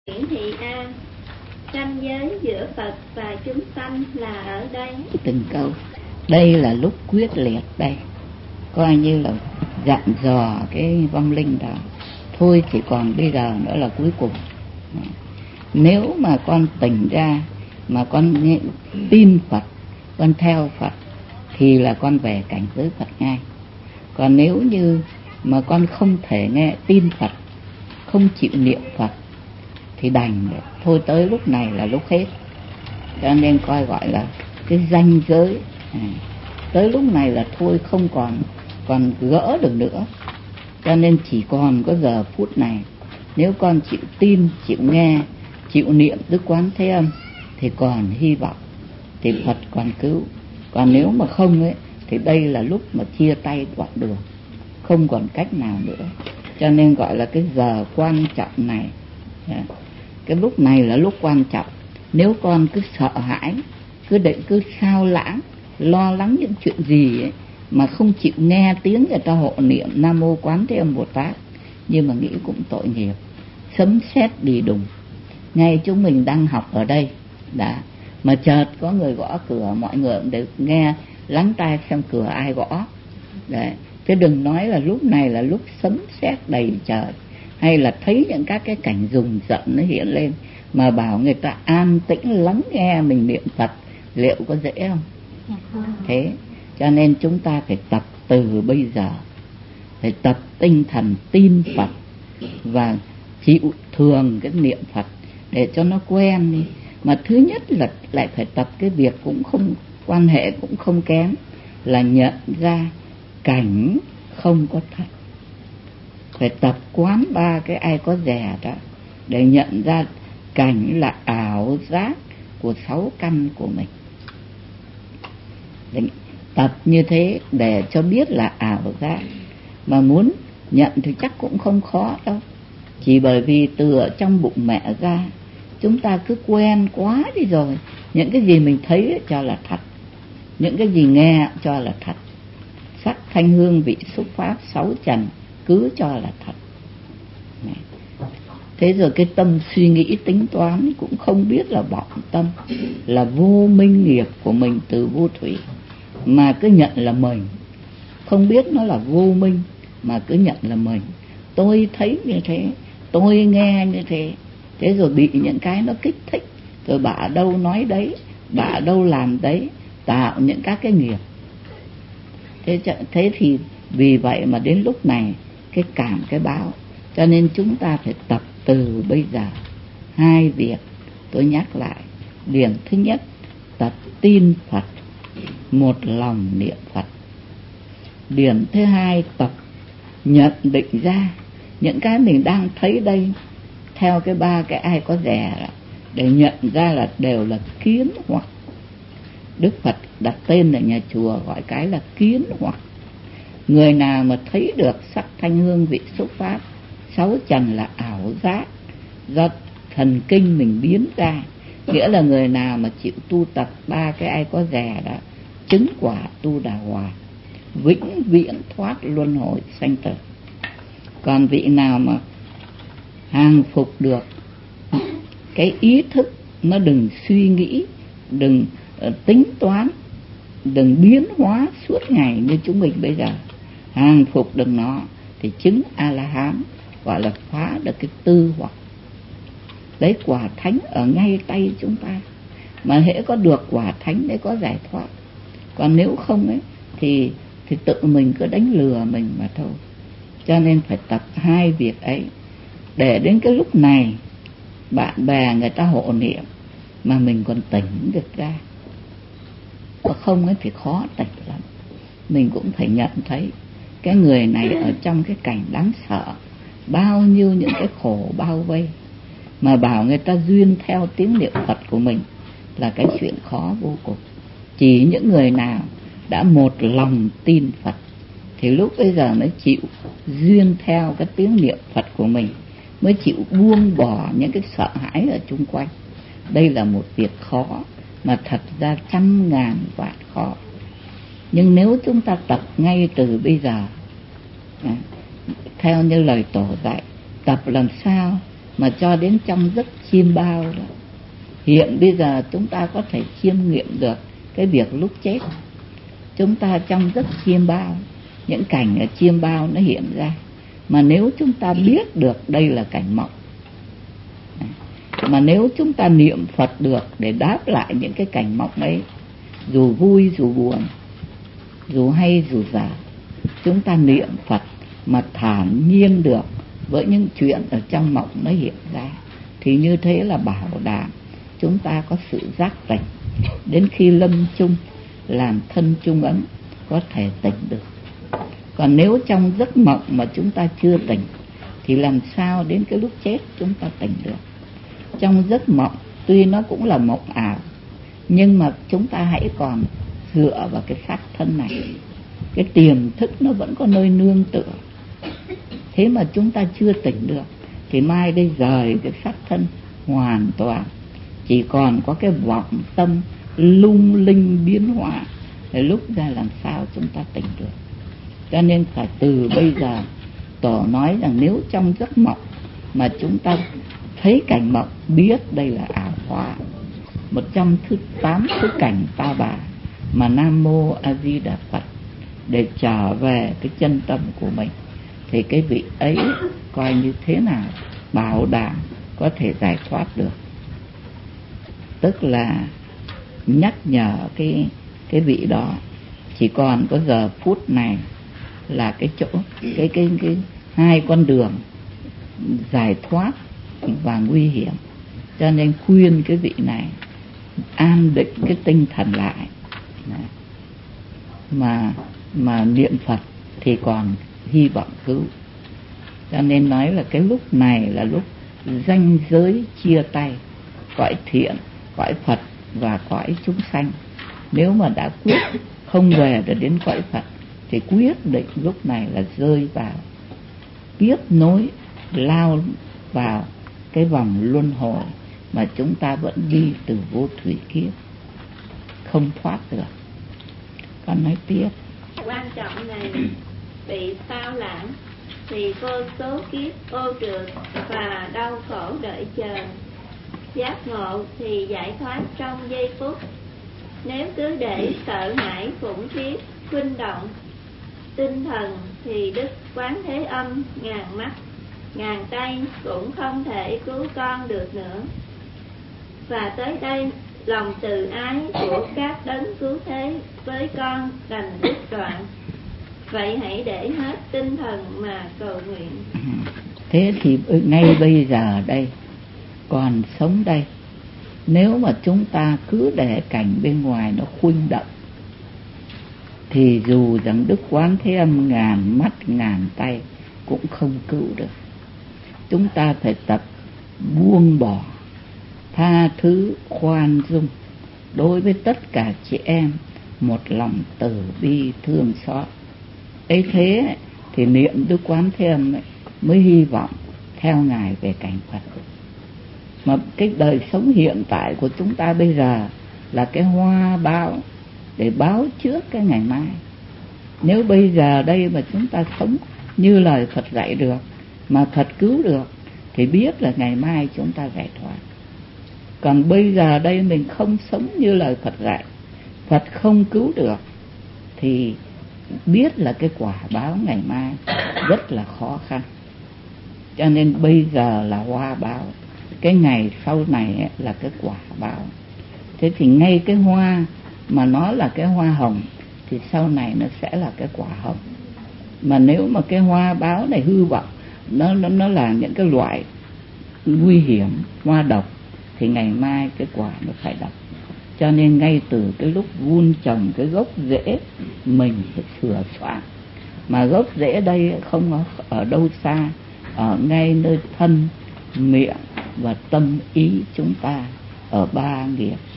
Nguyễn Thị An, ranh giới giữa Phật và chúng sanh là ở đây. Từng câu đây là lúc quyết liệt đây, coi như là dặn dò cái vong linh đó. Thôi chỉ còn bây giờ nữa là cuối cùng. Nếu mà con tỉnh ra mà con tin Phật, con theo Phật thì là con về cảnh giới Phật ngay. Còn nếu như mà con không thể nghe tin Phật, không chịu niệm Phật thì đành thôi, tới lúc này là lúc hết. Cho nên coi gọi là cái ranh giới, tới lúc này là thôi, không còn gỡ được nữa. Cho nên chỉ còn có giờ phút này, nếu con chịu tin, chịu nghe, chịu niệm Đức Quán Thế Âm thì còn hy vọng, thì Phật còn cứu. Còn nếu mà không ấy thì đây là lúc mà chia tay đoạn đường, không còn cách nào nữa. Cho nên gọi là cái giờ quan trọng này, cái lúc này là lúc quan trọng. Nếu con cứ sợ hãi, cứ sao lãng, lo lắng những chuyện gì ấy, mà không chịu nghe tiếng người ta hộ niệm Nam Mô Quán Thế Âm Bồ Tát, nhưng mà nghĩ cũng tội nghiệp. Sấm sét đi đùng, ngay chúng mình đang học ở đây đã, mà chợt có người gõ cửa, mọi người cũng đều nghe, lắng tai xem cửa ai gõ. Đấy, chứ đừng nói là lúc này là lúc sấm sét đầy trời, hay là thấy những các cái cảnh rùng rợn nó hiện lên, mà bảo người ta an tĩnh lắng nghe mình niệm Phật, liệu có dễ không? Thế cho nên chúng ta phải tập từ bây giờ, phải tập tinh thần tin Phật và chịu thường cái niệm Phật để cho nó quen đi. Mà thứ nhất là lại phải tập cái việc cũng không quan hệ, cũng không kém, là nhận ra cảnh không có thật. Phải tập quán ba cái ai có dè đó, để nhận ra cảnh là ảo giác của 6 căn của mình. Để tập như thế để cho biết là ảo giác. Mà muốn nhận thì chắc cũng không khó đâu. Chỉ bởi vì từ ở trong bụng mẹ ra, chúng ta cứ quen quá đi rồi. Những cái gì mình thấy cho là thật, những cái gì nghe cho là thật. Sắc thanh hương vị xúc pháp 6 trần cứ cho là thật. Thế rồi cái tâm suy nghĩ tính toán cũng không biết là vọng tâm, là vô minh nghiệp của mình từ vô thủy, mà cứ nhận là mình. Không biết nó là vô minh mà cứ nhận là mình. Tôi thấy như thế, tôi nghe như thế. Thế rồi bị những cái nó kích thích, rồi bà đâu nói đấy, bà đâu làm đấy, tạo những các cái nghiệp. Thế thì vì vậy mà đến lúc này cái cảm cái báo. Cho nên chúng ta phải tập từ bây giờ 2 việc tôi nhắc lại. Điểm thứ nhất, tập tin Phật, một lòng niệm Phật. Điểm thứ hai, tập nhận định ra những cái mình đang thấy đây theo cái 3 cái ai có dè đó, để nhận ra là đều là kiến hoặc. Đức Phật đặt tên ở nhà chùa gọi cái là kiến hoặc. Người nào mà thấy được sắc thanh hương vị xúc pháp 6 trần là ảo giác do thần kinh mình biến ra, nghĩa là người nào mà chịu tu tập 3 cái ai có dè đó, chứng quả tu đà hòa, vĩnh viễn thoát luân hồi sanh tử. Còn vị nào mà hàng phục được cái ý thức, nó đừng suy nghĩ, đừng tính toán, đừng biến hóa suốt ngày như chúng mình bây giờ, hàng phục được nó thì chứng A-la-hán, gọi là phá được cái tư hoặc. Đấy, quả thánh ở ngay tay chúng ta, mà hễ có được quả thánh đấy có giải thoát. Còn nếu không ấy thì tự mình cứ đánh lừa mình mà thôi. Cho nên phải tập 2 việc ấy, để đến cái lúc này bạn bè người ta hộ niệm mà mình còn tỉnh được ra. Có không ấy thì khó tỉnh lắm. Mình cũng phải nhận thấy cái người này ở trong cái cảnh đáng sợ, bao nhiêu những cái khổ bao vây, mà bảo người ta duyên theo tiếng niệm Phật của mình là cái chuyện khó vô cùng. Chỉ những người nào đã một lòng tin Phật thì lúc bây giờ mới chịu duyên theo cái tiếng niệm Phật của mình, mới chịu buông bỏ những cái sợ hãi ở chung quanh. Đây là một việc khó, mà thật ra 100.000 vạn khó. Nhưng nếu chúng ta tập ngay từ bây giờ, theo như lời Tổ dạy, tập làm sao mà cho đến trong giấc chiêm bao đó. Hiện bây giờ chúng ta có thể chiêm nghiệm được cái việc lúc chết. Chúng ta trong giấc chiêm bao, những cảnh ở chiêm bao nó hiện ra. Mà nếu chúng ta biết được đây là cảnh mộng, mà nếu chúng ta niệm Phật được để đáp lại những cái cảnh mộng ấy, dù vui dù buồn, dù hay dù dở, chúng ta niệm Phật mà thản nhiên được với những chuyện ở trong mộng nó hiện ra, thì như thế là bảo đảm chúng ta có sự giác tỉnh. Đến khi lâm chung làm thân chung ấm có thể tỉnh được. Còn nếu trong giấc mộng mà chúng ta chưa tỉnh thì làm sao đến cái lúc chết chúng ta tỉnh được. Trong giấc mộng tuy nó cũng là mộng ảo, nhưng mà chúng ta hãy còn dựa vào cái xác thân này, cái tiềm thức nó vẫn có nơi nương tựa. Thế mà chúng ta chưa tỉnh được thì mai đây rời cái xác thân hoàn toàn, chỉ còn có cái vọng tâm lung linh biến hóa, thì lúc ra làm sao chúng ta tỉnh được. Cho nên phải từ bây giờ Tổ nói rằng nếu trong giấc mộng mà chúng ta thấy cảnh mộng, biết đây là ảo hóa, 108 thứ cảnh ta bà mà Nam Mô A Di Đà Phật để trở về cái chân tâm của mình, thì cái vị ấy coi như thế nào bảo đảm có thể giải thoát được. Tức là nhắc nhở cái vị đó chỉ còn có giờ phút này là cái chỗ cái hai con đường giải thoát và nguy hiểm. Cho nên khuyên cái vị này an định cái tinh thần lại, mà niệm Phật thì còn hy vọng cứu. Cho nên nói là cái lúc này là lúc ranh giới chia tay cõi thiện, cõi Phật và cõi chúng sanh. Nếu mà đã quyết không về được đến cõi Phật thì quyết định lúc này là rơi vào tiếp nối, lao vào cái vòng luân hồi mà chúng ta vẫn đi từ vô thủy kiếp, không thoát được. Con nói tiếp. Quan trọng này bị sao lãng thì vô số kiếp ô trượt và đau khổ đợi chờ. Giác ngộ thì giải thoát trong giây phút. Nếu cứ để sợ hãi khủng khiếp khuynh động tinh thần thì Đức Quán Thế Âm ngàn mắt ngàn tay cũng không thể cứu con được nữa. Và tới đây lòng từ ái của các đấng cứu thế với con đành đứt đoạn. Vậy hãy để hết tinh thần mà cầu nguyện. Thế thì ngay bây giờ đây, còn sống đây, nếu mà chúng ta cứ để cảnh bên ngoài nó khuynh động thì dù rằng Đức Quán Thế Âm ngàn mắt ngàn tay cũng không cứu được. Chúng ta phải tập buông bỏ, tha thứ, khoan dung đối với tất cả chị em, một lòng từ bi thương xót. Ấy thế thì niệm Đức Quán Thế Âm mới hy vọng theo Ngài về cảnh Phật. Mà cái đời sống hiện tại của chúng ta bây giờ là cái hoa báo để báo trước cái ngày mai. Nếu bây giờ đây mà chúng ta sống như lời Phật dạy được, mà Phật cứu được, thì biết là ngày mai chúng ta giải thoát. Còn bây giờ đây mình không sống như lời Phật dạy, Phật không cứu được, thì biết là cái quả báo ngày mai rất là khó khăn. Cho nên bây giờ là hoa báo, cái ngày sau này là cái quả báo. Thế thì ngay cái hoa mà nó là cái hoa hồng thì sau này nó sẽ là cái quả hồng. Mà nếu mà cái hoa báo này hư vọng, nó là những cái loại nguy hiểm, hoa độc, thì ngày mai cái quả nó phải độc. Cho nên ngay từ cái lúc vun trồng cái gốc rễ mình phải sửa soạn. Mà gốc rễ đây không ở đâu xa, ở ngay nơi thân, miệng và tâm ý chúng ta, ở ba nghiệp